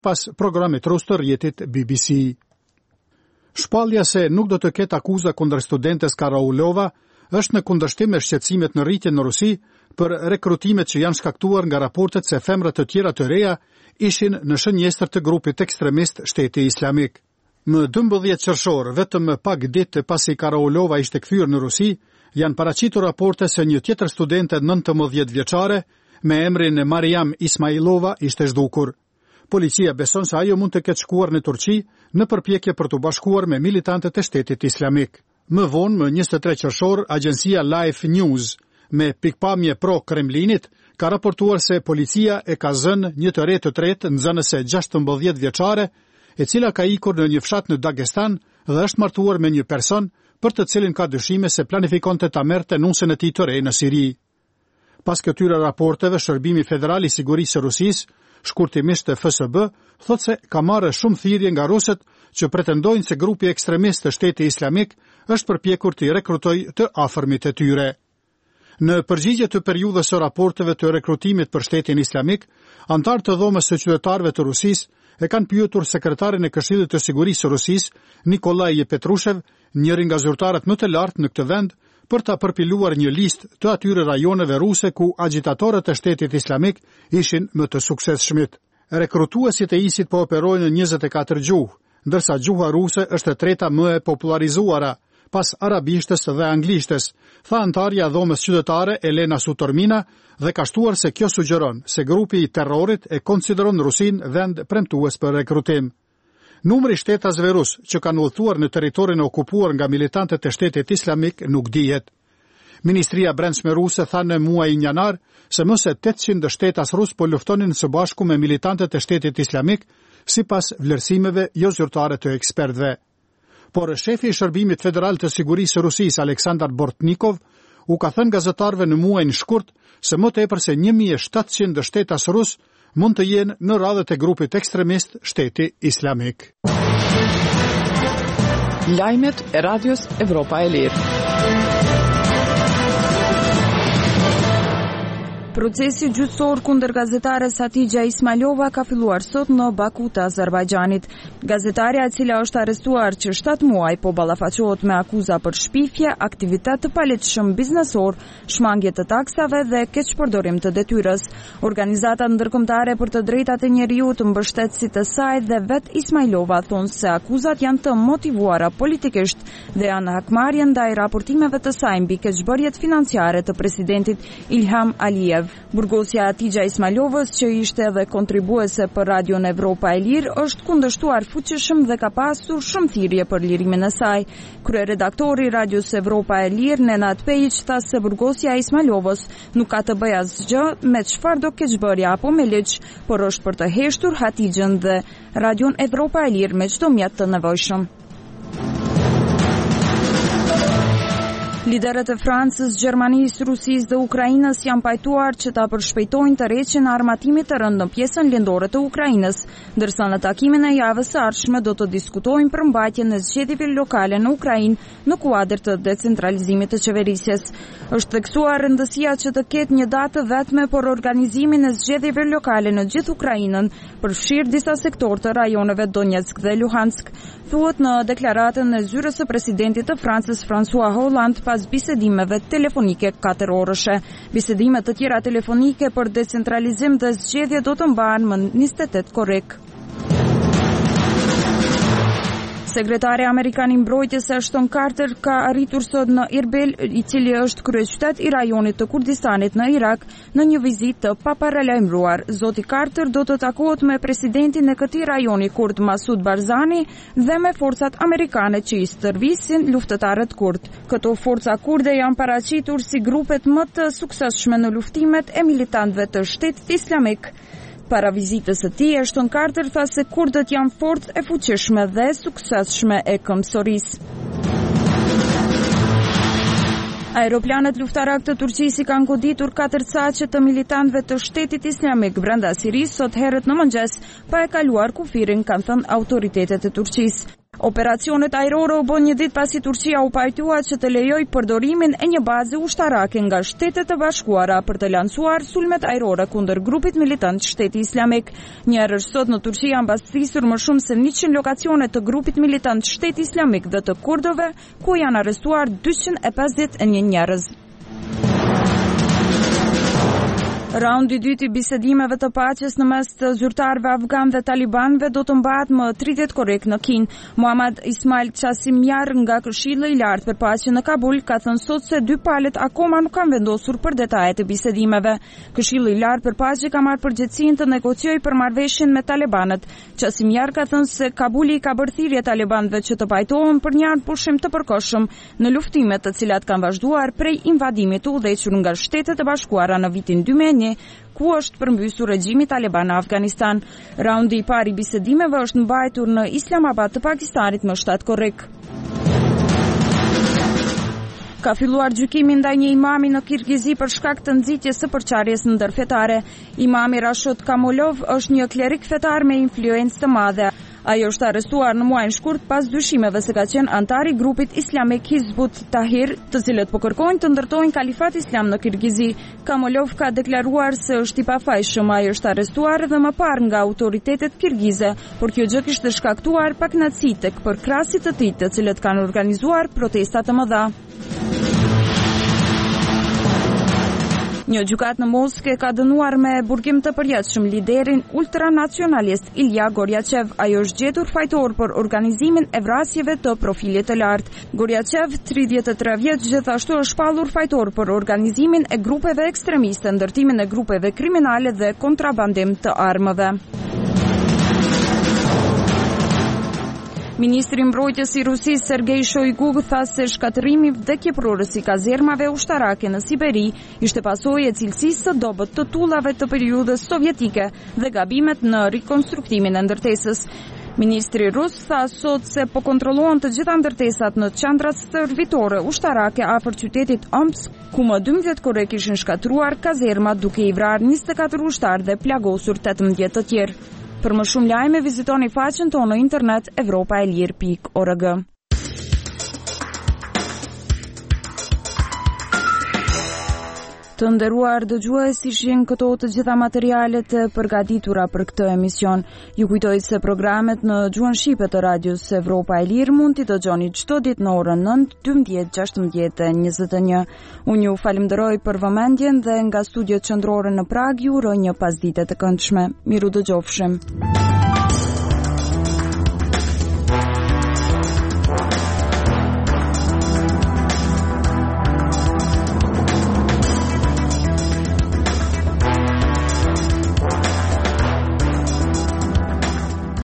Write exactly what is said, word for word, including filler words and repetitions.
pas programit rus të rrjetit B B C. Shpallja se nuk do të ketë akuza kundër studentes Karaulova është në kundërshtim me shqetësimet në rritje në Rusi për rekrutimet që janë shkaktuar nga raportet se femrat të tjera të reja ishin në shënjestër të grupit ekstremist Shteti Islamik. Më dymbëdhjetë qershor, vetëm pak ditë pasi Karaulova ishte kthyer në Rusi, janë paraqitur raporte se një tjetër studente nëntëmbëdhjetë vjeçare me emrin Mariam Ismailova ishte zhdukur. Policia beson se ajo mund të ketë shkuar në Turqi në përpjekje për të bashkuar me militantët e Shtetit Islamik. Më vonë, më njëzet e tre qershor, agjencia Life News me pikpamje pro Kremlinit ka raportuar se policia e ka zënë një të re të tretë nxënëse gjashtëmbëdhjetë vjeçare, e cila ka ikur në një fshat në Dagestan dhe është martuar me një person për të cilin ka dyshime se planifikonte ta merrte nusën e tij të re në Siri. Pas këtyre raporteve, Shërbimi Federal i Sigurisë së Rusisë, shkurtimisht F S B, thotë se ka marrë shumë thirrje nga rusët që pretendojnë se grupi ekstremist të Shtetit Islamik është përpjekur të i rekrutojë të afërmit e tyre. Në përgjigje të periudhës së raporteve të rekrutimit për Shtetin Islamik, antarë të dhomës së qytetarëve të Rusisë e kanë pyetur sekretarin e Këshillit të Sigurisë së Rusisë, Nikolaj Petrushev, njërin nga zyrtarët më të lartë në këtë vend, për ta përpiluar një listë të atyre rajoneve ruse ku agitatorët e Shtetit Islamik ishin më të suksesshmit. Rekrutuesit e isit po operojnë në njëzet e katër gjuhë, ndërsa gjuha ruse është e treta më e popularizuara, pas arabishtës dhe anglishtes, tha antarja dhomës qytetare Elena Sutormina, dhe ka shtuar se kjo sugjeron se grupi i terrorit e konsideron Rusin vend premtues për rekrutim. Numri shtetasve rus që kanë udhëtuar në territorin e okupuar nga militantët e Shtetit Islamik nuk dihet. Ministria Brendshme ruse tha në muajin janar se më se tetëqind shtetas rus po luftonin së bashku me militantët e Shtetit Islamik, sipas vlerësimeve jo zyrtare të ekspertëve. Por shefi i Shërbimit Federal të Sigurisë së Rusisë, Aleksandar Bortnikov, u ka thënë gazetarëve në muajin shkurt se më tepër se një mijë e shtatëqind shtetas rus mund të jenë në radhët e grupit ekstremist Shteti Islamik. Lajmet e Radios Evropa e Lirë. Procesi gjyqësor kundër gazetares Hatixha Ismailova ka filluar sot në Baku të Azerbajxhanit. Gazetarja e cila është arrestuar që shtatë muaj po ballafaqohet me akuza për shpifje, aktivitet të palehtëshëm biznesor, shmangje të taksave dhe keqpërdorim të detyrës. Organizata ndërkombëtare për të drejtat e njeriut, mbështetësit e saj dhe vet Ismailova thonë se akuzat janë të motivuara politikisht dhe janë hakmarrje ndaj raportimeve të saj mbi keqbërjet financiare të presidentit Ilham Aliyev. Burgosja Hatixha Ismailovës, që ishte edhe kontribuese për Radion Evropa e Lirë, është kundërshtuar fuqishëm dhe ka pasur shumë thirrje për lirimin e saj. Kryeredaktori i Radios Evropa e Lirë, Nenad Pejic, tha se burgosja e Ismailovës nuk ka të bëjë asgjë me çfarë do keqbërja apo me ligj, por është për të heshtur Hatixhën dhe Radion Evropa e Lirë me çdo mjet të nevojshëm. Liderët e Francës, Gjermanisë, Rusisë dhe Ukrainës janë pajtuar që ta përshpejtojnë tërheqjen e armatimit të rënd në pjesën lindore të Ukrainës, ndërsa në takimin e javës së ardhshme do të diskutojnë për mbajtjen e zgjedhjeve lokale në Ukrainë në kuadër të decentralizimit të qeverisjes. Është theksuar rëndësia që të ketë një datë vetme për organizimin e zgjedhjeve lokale në gjithë Ukrainën, përfshirë disa sektorë të rajoneve Donetsk dhe Luhansk, thuhet në deklaratën e zyrës së presidentit të Francës François Hollande pas bisedimeve telefonike katër orëshe. Bisedime të tjera telefonike për decentralizim dhe zgjedhje do të mbahen më njëzet e tetë korrik. Sekretari Amerikan i Mbrojtjes Ashton Carter ka arritur sot në Erbil, i cili është kryeqytet i rajonit të Kurdistanit në Irak, në një vizitë të paparalajmëruar. Zoti Carter do të takohet me presidentin e këtij rajoni kurd Masud Barzani dhe me forcat amerikane që i stërvisin luftëtarët kurd. Këto forca kurde janë paraqitur si grupet më të suksesshme në luftimet e militantëve të Shtetit Islamik. Para vizitës së tij, Ashton Carter tha se kurdët janë forcë e fuqishme dhe suksesshme e këmbësorisë. Aeroplanet luftarak të Turqisë kanë goditur katër caqe të militantëve të Shtetit Islamik brenda Sirisë sot herët në mëngjes, pa e kaluar kufirin, kanë thënë autoritetet e Turqisë. Operacionet ajrore u bën një ditë pasi Turqia u pajtua që të lejoj përdorimin e një baze ushtarake nga Shtetet e Bashkuara për të lancuar sulmet ajrore kundër grupit militant Shteti Islamik. Një herë sot në Turqi janë mbastrisur më shumë se njëqind lokacione të grupit militant Shteti Islamik dhe të kurdove, ku janë arrestuar dyqind e pesëdhjetë e një njerëz. Raundi i dytë i bisedimeve të paqes në mes të zyrtarëve afgan dhe talibanëve do të mbahet më tridhjetë korrik në Kin. Muhammad Ismail Qasimjar nga Këshilli i Lartë për Paqe në Kabul ka thënë sot se dy palët akoma nuk kanë vendosur për detajet e bisedimeve. Këshilli i Lartë për Paqe ka marrë përgjegjësinë të negociojë për marrëveshjen me talibanët. Qasimjar ka thënë se Kabuli ka bërë thirrje talibanëve që të pajtohen për një pushim të përkohshëm në luftimet të cilat kanë vazhduar prej invadimit të udhëhequr nga Shtetet e Bashkuara në vitin dy mijë e një, ku është përmbysur regjimi taliban në Afganistan. Raundi i parë i bisedimeve është mbajtur në Islamabad të Pakistanit më shtatë korrik. Ka filluar gjykimi ndaj një imami në Kirgizi për shkak të nxitjes së përçarjes ndërfetare. Imami Rashod Kamolov është një klerik fetar me influencë të madhe. Ajo është arrestuar në muajin shkurt pas dyshimeve se ka qenë antar i grupit islamik Hizbut Tahrir, të cilët po kërkojnë të ndërtojnë kalifat islam në Kirgizi. Kamolov ka deklaruar se është i pafajshëm. Ai është arrestuar edhe më parë nga autoritetet kirgize, por kjo gjë kishte shkaktuar pakënaqësi tek përkrasit të tij, të cilët kanë organizuar protesta të mëdha. Një gjykat në Moskë ka dënuar me burgim të përjetshëm liderin ultranacionalist Ilja Gorjachev. Ajo është gjetur fajtor për organizimin e vrasjeve të profilit të lartë. Gorjachev, tridhjetë e tre vjeç, gjithashtu është shpallur fajtor për organizimin e grupeve ekstremiste, ndërtimin e grupeve kriminale dhe kontrabandim të armëve. Ministri i Mbrojtjes i Rusisë Sergei Shoigu tha se shkatërrimi vdekjeprorës i kazermave ushtarake në Siberi ishte pasojë e cilësisë së dobët të tullave të periudhës sovjetike dhe gabimet në rikonstruktimin e ndërtesës. Ministri rus tha sot se po kontrollohen të gjitha ndërtesat në qendrat stërvitore ushtarake afër qytetit Omsk, ku më dymbëdhjetë korrik ishin shkatruar kazermat duke i vrarë njëzet e katër ushtarë dhe plagosur tetëmbëdhjetë të tjerë. Për më shumë lajme, vizitoni faqen tonë në internet europa e lir pikë org. Të nderuar dëgjues, ishin këto të gjitha materialet e përgatitura për këtë emision. Ju kujtoj se programet në gjuhën shqipe të radios Evropa e Lirë mund t'i dëgjoni çdo ditë në orën nëntë, dymbëdhjetë, gjashtëmbëdhjetë e njëzet e një. Unë ju falenderoj për vëmendjen dhe nga studiot qendrore në Prag ju uroj një pasdite të këndshme. Miru dëgjofshim.